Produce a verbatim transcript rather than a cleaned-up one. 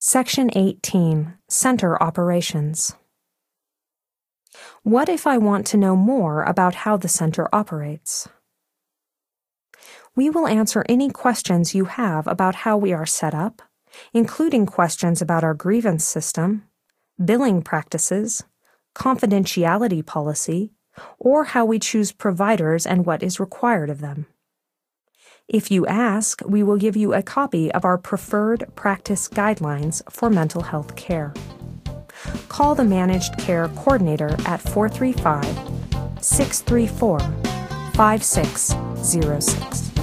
Section eighteen, Center Operations. What if I want to know more about how the center operates? We will answer any questions you have about how we are set up, including questions about our grievance system, billing practices, confidentiality policy, or how we choose providers and what is required of them. If you ask, we will give you a copy of our preferred practice guidelines for mental health care. Call the Managed Care Coordinator at four three five, six three four, five six zero six.